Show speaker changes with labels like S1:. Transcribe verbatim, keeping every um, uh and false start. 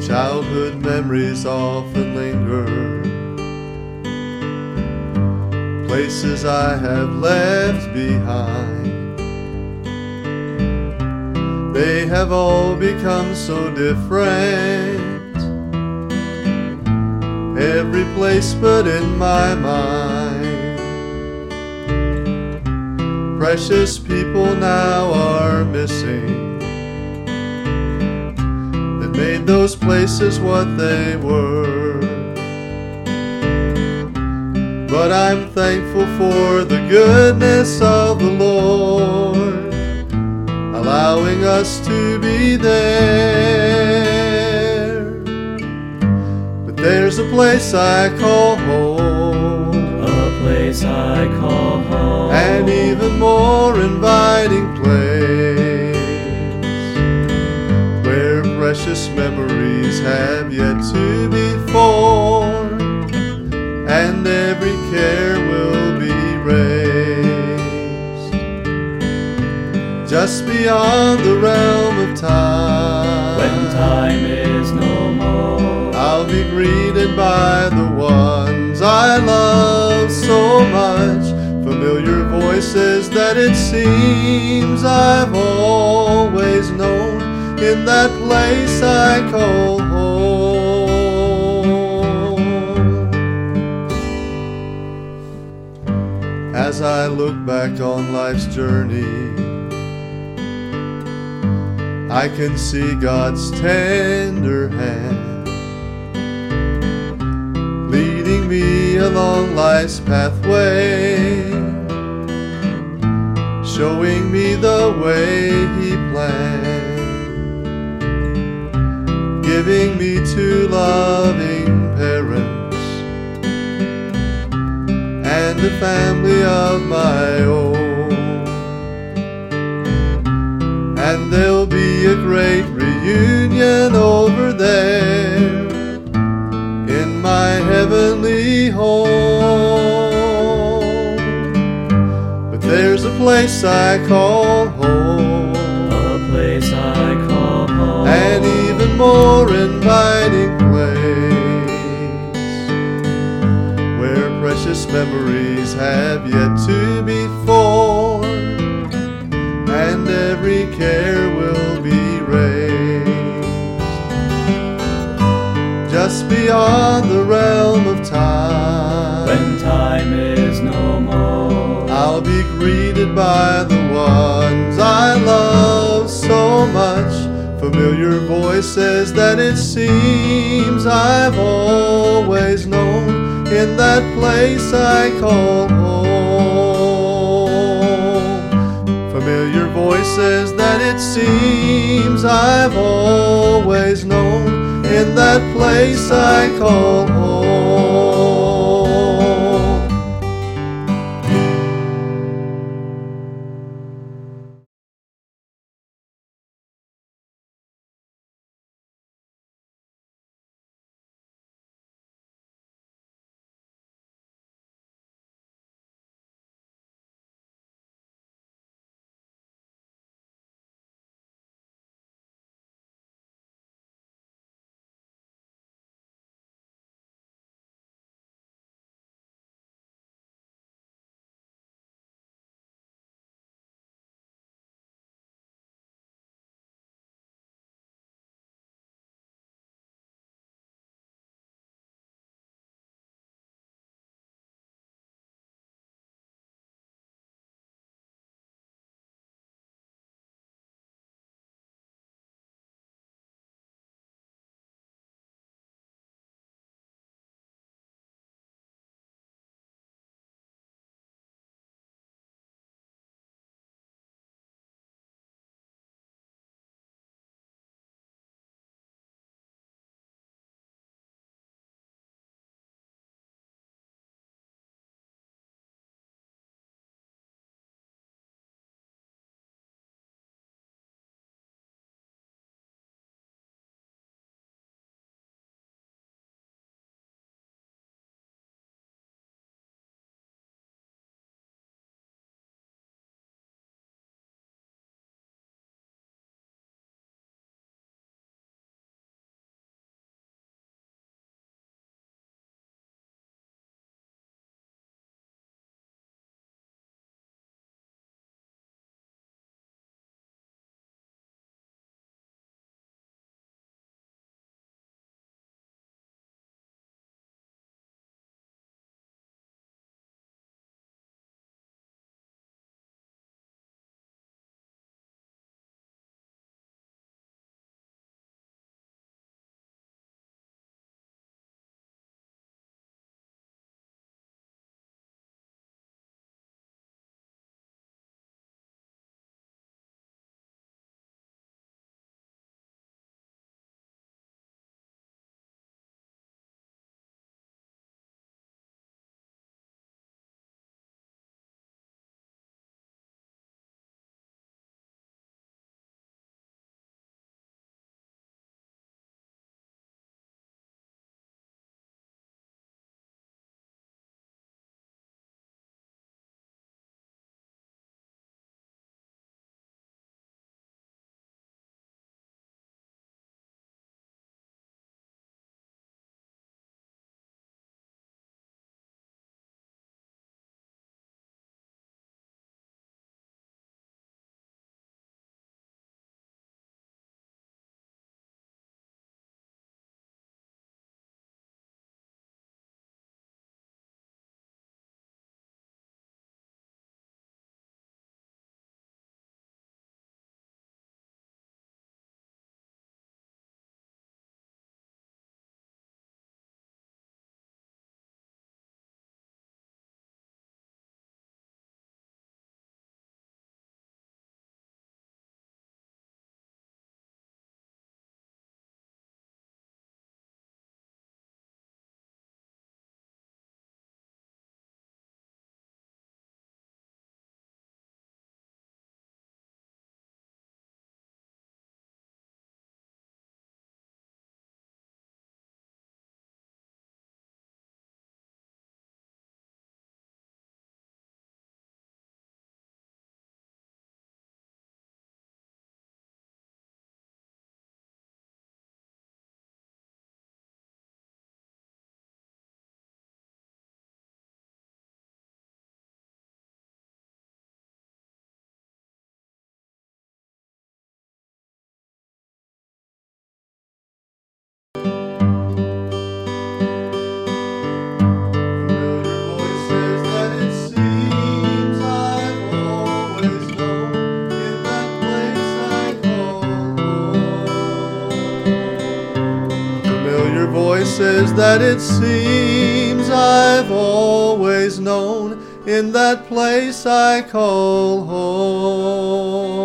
S1: Childhood memories often linger, places I have left behind. They have all become so different, every place but in my mind. Precious people now are missing, made those places what they were. But I'm thankful for the goodness of the Lord, allowing us to be there. But there's a place I call home,
S2: a place I call home,
S1: an even more inviting place, precious memories have yet to be formed, and every care will be raised. Just beyond the realm of time,
S2: when time is no more,
S1: I'll be greeted by the ones I love so much, familiar voices that it seems I've always known, in that place I call home. As I look back on life's journey, I can see God's tender hand leading me along life's pathway, showing me the way He planned, giving me two loving parents and a family of my own. And there'll be a great reunion over there in my heavenly home. But there's a place I call home,
S2: a place I call home,
S1: an even more inviting place, where precious memories have yet to be formed, and every care will be raised. Just beyond the realm of time,
S2: when time is no more,
S1: I'll be greeted by the ones I love so much, familiar voices that it seems I've always known, in that place I call home. Familiar voices that it seems I've always known, in that place I call home. voices that it seems I've always known in that place I call home.